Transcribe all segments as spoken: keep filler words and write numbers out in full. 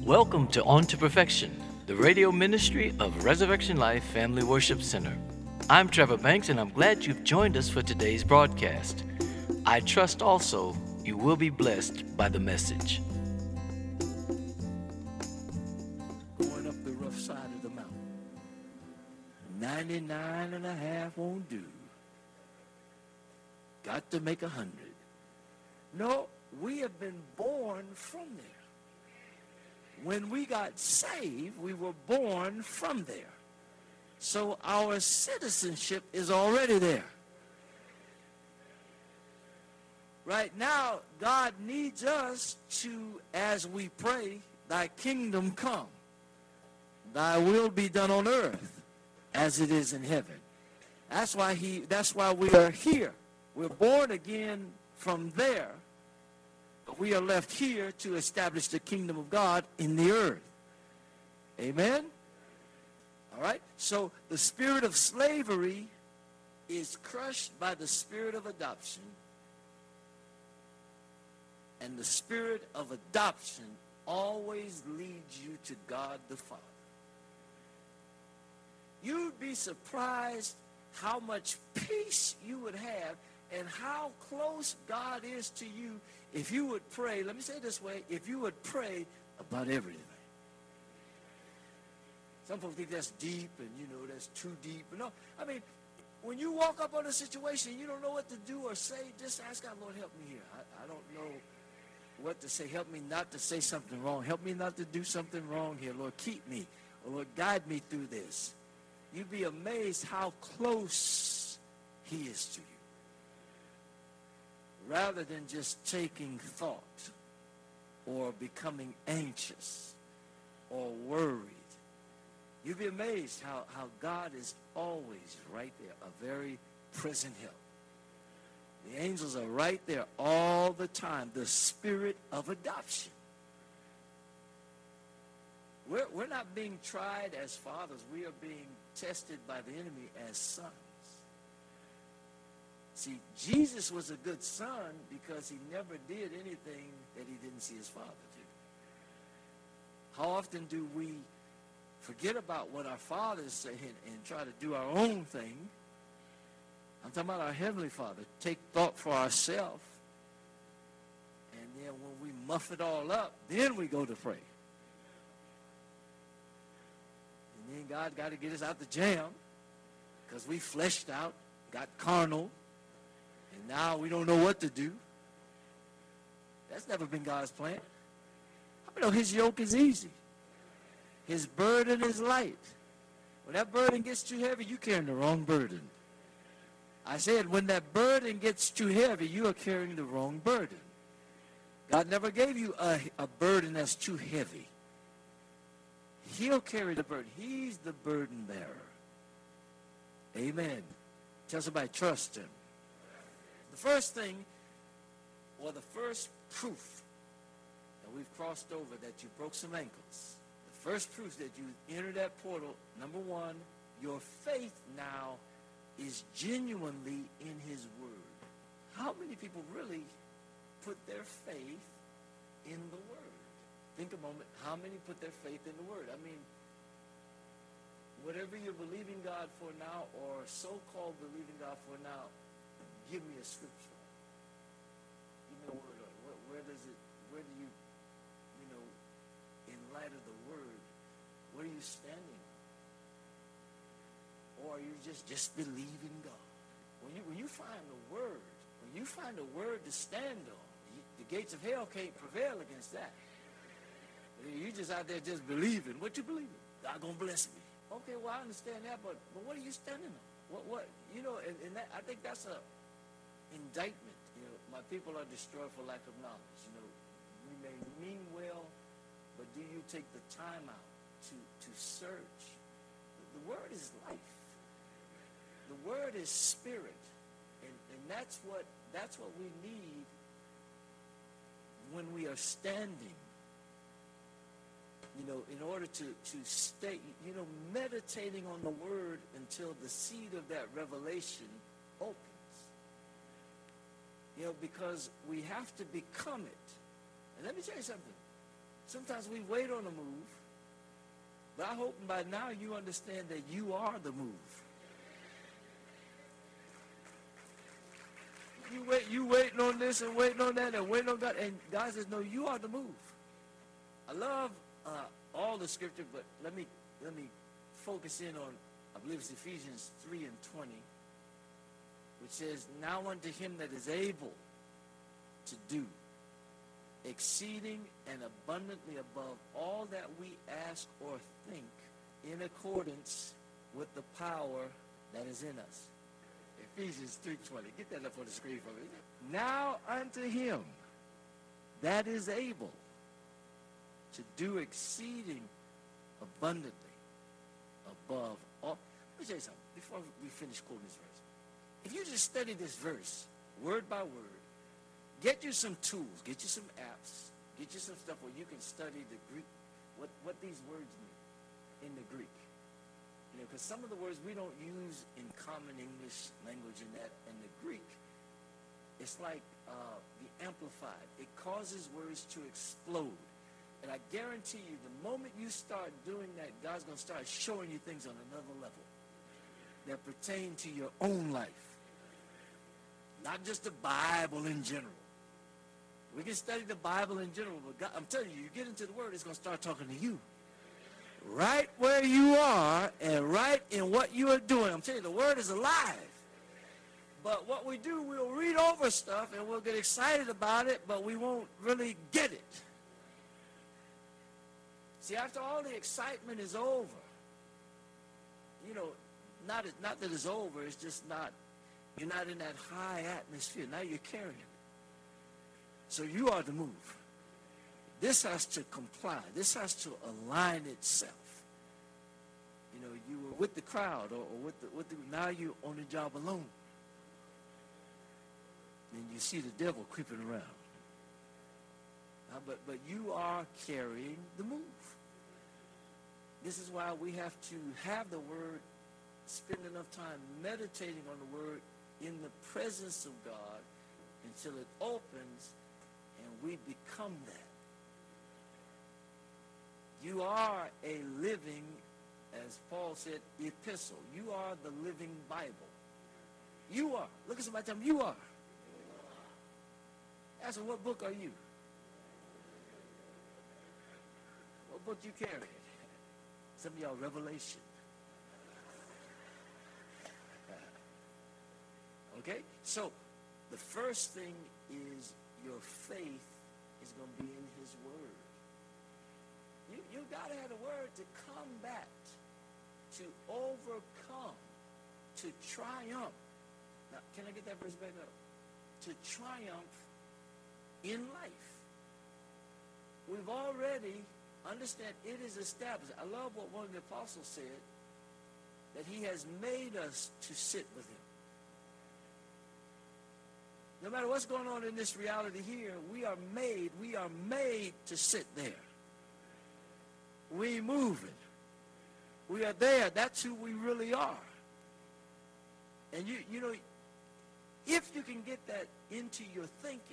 Welcome to On to Perfection, the radio ministry of Resurrection Life Family Worship Center. I'm Trevor Banks, and I'm glad you've joined us for today's broadcast. I trust also you will be blessed by the message. Going up the rough side of the mountain. ninety-nine and a half won't do. Got to make a hundred. No, we have been born from there. When we got saved, we were born from there. So our citizenship is already there. Right now, God needs us to, as we pray, thy kingdom come. Thy will be done on earth as it is in heaven. That's why he that's why we are here. We're born again from there. But we are left here to establish the kingdom of God in the earth. Amen? All right? So the spirit of slavery is crushed by the spirit of adoption. And the spirit of adoption always leads you to God the Father. You'd be surprised how much peace you would have and how close God is to you if you would pray. Let me say it this way. If you would pray about everything. Some folks think that's deep and, you know, that's too deep. No, I mean, when you walk up on a situation, you don't know what to do or say, just ask God, Lord, help me here. I, I don't know what to say. Help me not to say something wrong. Help me not to do something wrong here. Lord, keep me. Or Lord, guide me through this. You'd be amazed how close he is to you. Rather than just taking thought or becoming anxious or worried. You'd be amazed how, how God is always right there, a very present help. The angels are right there all the time. The spirit of adoption. We're, we're not being tried as fathers. We are being tested by the enemy as sons. See, Jesus was a good son because he never did anything that he didn't see his father do. How often do we forget about what our fathers say and, and try to do our own thing? I'm talking about our Heavenly Father. Take thought for ourselves. And then when we muff it all up, then we go to pray. And then God got to get us out the jam because we fleshed out, got carnal, and now we don't know what to do. That's never been God's plan. I know his yoke is easy. His burden is light. When that burden gets too heavy, you're carrying the wrong burden. I said, when that burden gets too heavy, you are carrying the wrong burden. God never gave you a, a burden that's too heavy. He'll carry the burden. He's the burden bearer. Amen. Tell somebody, trust him. The first thing, or the first proof that we've crossed over that you broke some ankles, the first proof that you entered that portal, number one, your faith now is genuinely in his word. How many people really put their faith in the word? Think a moment, how many put their faith in the word? I mean, whatever you're believing God for now, or so-called believing God for now, give me a scripture. Give me a word. Where, where does it, where do you, you know, in light of the word, what are you standing on? Or are you just, just believing God? When you, when you find the word, when you find a word to stand on, you, the gates of hell can't prevail against that. You just out there just believing. What you believing? God gonna bless me. Okay, well I understand that, but but what are you standing on? What what you know? And, and that, I think that's a indictment. You know, my people are destroyed for lack of knowledge. You know, we may mean well, but do you take the time out to to search? The word is life. The word is spirit, and and that's what that's what we need when we are standing. You know, in order to, to stay, you know, meditating on the word until the seed of that revelation opens. You know, because we have to become it. And let me tell you something. Sometimes we wait on the move, but I hope by now you understand that you are the move. You wait, you waiting on this and waiting on that and waiting on God, and God says, no, you are the move. I love uh, all the scripture, but let me let me focus in on, I believe it's Ephesians three and twenty, which says, now unto him that is able to do exceeding and abundantly above all that we ask or think, in accordance with the power that is in us. Ephesians three twenty. Get that up on the screen for me. Now unto him that is able to do exceeding abundantly above all. Let me tell you something before we finish quoting this verse. If you just study this verse word by word, get you some tools, get you some apps, get you some stuff where you can study the Greek, what, what these words mean in the Greek. You know, because some of the words we don't use in common English language in that, in the Greek, it's like uh, the Amplified. It causes words to explode. And I guarantee you, the moment you start doing that, God's going to start showing you things on another level that pertain to your own life. Not just the Bible in general. We can study the Bible in general, but God, I'm telling you, you get into the Word, it's going to start talking to you. Right where you are and right in what you are doing. I'm telling you, the Word is alive. But what we do, we'll read over stuff and we'll get excited about it, but we won't really get it. See, after all the excitement is over, you know, not, not that it's over, it's just not, you're not in that high atmosphere. Now you're carrying it. So you are to move. This has to comply. This has to align itself. You know, you were with the crowd, or, or with the, with the, now you're on the job alone. And you see the devil creeping around. Uh, but, but you are carrying the move. This is why we have to have the Word, spend enough time meditating on the Word in the presence of God until it opens and we become that. You are a living, as Paul said, epistle. You are the living Bible. You are. Look at somebody, tell them, you are. Ask them, what book are you? What book you carry? Some of y'all, Revelation. Okay? So, the first thing is your faith is going to be in his Word. You, you got to have the Word to combat, to overcome, to triumph. Now, can I get that verse back up? To triumph in life. We've already, understand, it is established. I love what one of the apostles said, that he has made us to sit with him. No matter what's going on in this reality here, we are made, we are made to sit there. We move it. We are there. That's who we really are. And you, you know, if you can get that into your thinking,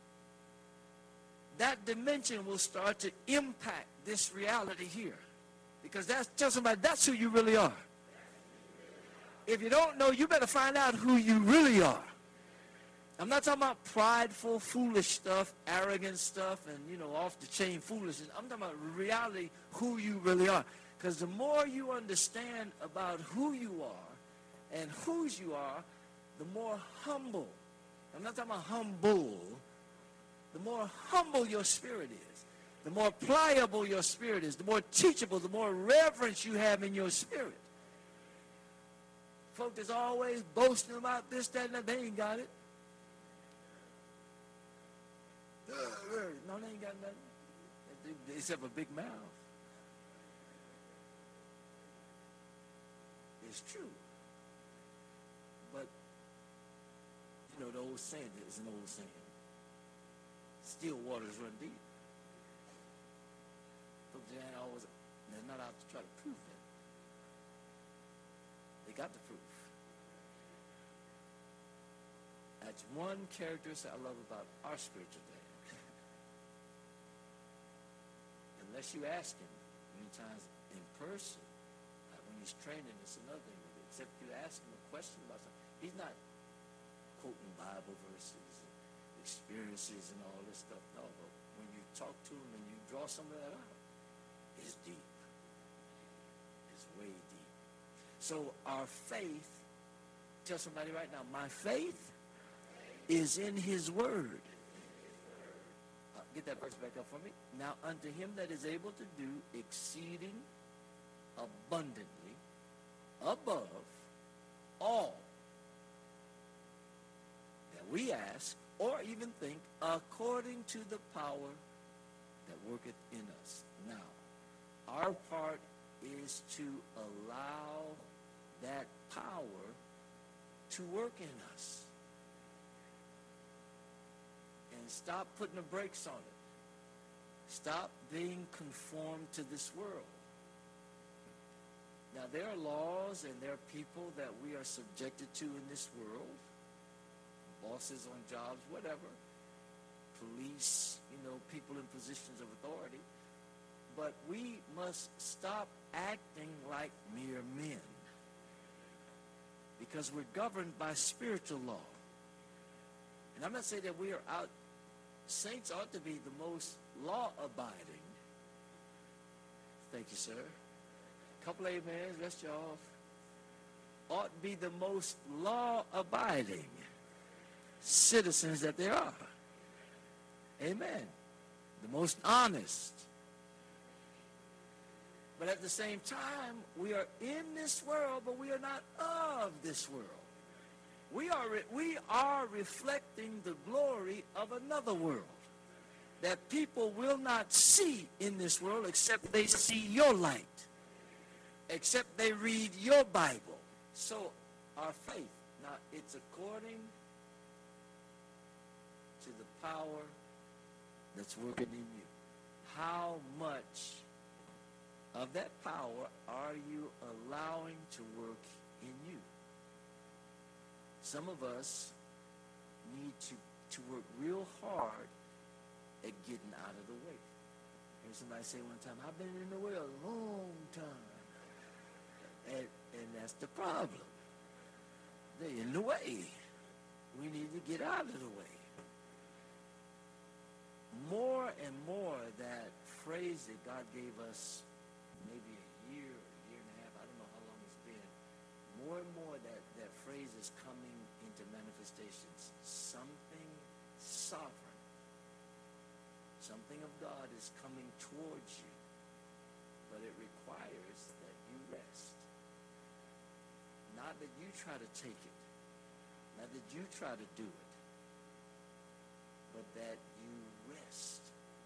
that dimension will start to impact this reality here. Because that's, tell somebody, that's who you really are. If you don't know, you better find out who you really are. I'm not talking about prideful, foolish stuff, arrogant stuff, and, you know, off-the-chain foolishness. I'm talking about reality, who you really are. Because the more you understand about who you are and whose you are, the more humble. I'm not talking about humble. The more humble your spirit is, the more pliable your spirit is, the more teachable, the more reverence you have in your spirit. Folk that's always boasting about this, that, and that, they ain't got it. No, they ain't got nothing except a big mouth. It's true. But, you know, the old saying, there's an old saying, still waters run deep. Folks ain't always, they're not out to try to prove that. They got the proof. That's one characteristic I love about our spiritual dad. unless you ask him. Many times in person, like when he's training, it's another thing. Except you ask him a question about something. He's not quoting Bible verses, experiences, and all this stuff. No, but when you talk to him and you draw some of that out, it's deep. It's way deep. So our faith, tell somebody right now, my faith is in his word. Uh, get that verse back up for me. Now unto him that is able to do exceeding abundantly above all that we ask or even think, according to the power that worketh in us. Now, our part is to allow that power to work in us. And stop putting the brakes on it. Stop being conformed to this world. Now, there are laws and there are people that we are subjected to in this world. Bosses on jobs, whatever. Police, you know, people in positions of authority. But we must stop acting like mere men. Because we're governed by spiritual law. And I'm not saying that we are out. Saints ought to be the most law-abiding. Thank you, sir. Couple amens, rest you off. Ought to be the most law-abiding citizens that there are. Amen. The most honest. But at the same time, we are in this world, but we are not of this world. We are, re- we are reflecting the glory of another world that people will not see in this world except they see your light, except they read your Bible. So our faith, now it's according to the power that's working in you. How much of that power are you allowing to work in you? Some of us need to, to work real hard at getting out of the way. I heard somebody say one time, I've been in the way a long time. And, and that's the problem. They're in the way. We need to get out of the way. More and more that phrase that God gave us maybe a year, a year and a half, I don't know how long it's been, more and more that, that phrase is coming into manifestations. Something sovereign, something of God is coming towards you, but it requires that you rest. Not that you try to take it, not that you try to do it, but that you rest.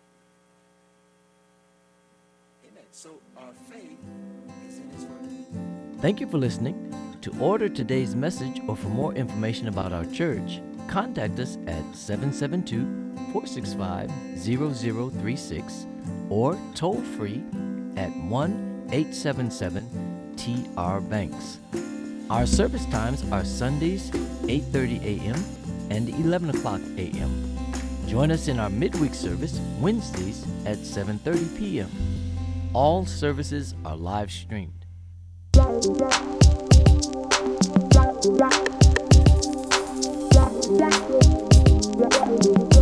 Amen. So our faith is in his word. Thank you for listening. To order today's message or for more information about our church, contact us at seven seven two, four six five, zero zero three six or toll free at one eight seven seven T R Banks. Our service times are Sundays eight thirty a.m. and eleven o'clock a.m. Join us in our midweek service Wednesdays at seven thirty p.m. All services are live streamed. Yeah.